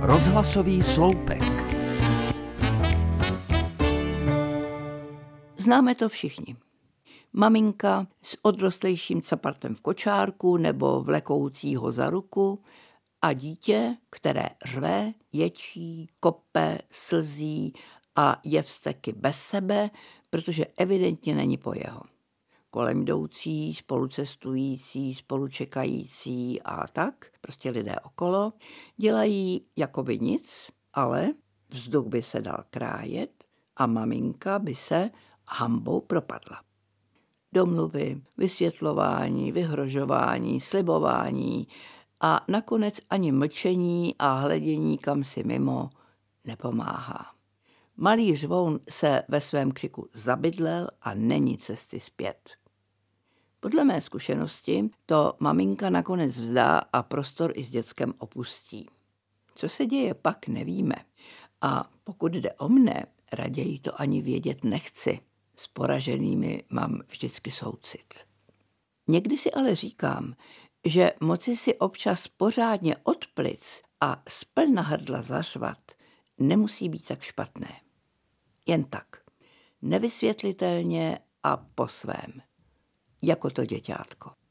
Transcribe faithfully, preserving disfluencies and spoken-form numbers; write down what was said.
Rozhlasový sloupek. Známe to všichni. Maminka s odrostlejším capartem v kočárku nebo vlekoucího za ruku a dítě, které řve, ječí, kope, slzí a je vzteky bez sebe, protože evidentně není po jeho. Kolem jdoucí, spolucestující, spolučekající a tak, prostě lidé okolo, dělají jakoby nic, ale vzduch by se dal krájet a maminka by se hanbou propadla. Domluvy, vysvětlování, vyhrožování, slibování a nakonec ani mlčení a hledění kam si mimo nepomáhá. Malý řvoun se ve svém křiku zabydlel a není cesty zpět. Podle mé zkušenosti to maminka nakonec vzdá a prostor i s dětskem opustí. Co se děje pak, nevíme. A pokud jde o mne, raději to ani vědět nechci. S poraženými mám vždycky soucit. Někdy si ale říkám, že moci si občas pořádně od plic a z plna hrdla zařvat nemusí být tak špatné. Jen tak, nevysvětlitelně a po svém, jako to děťátko.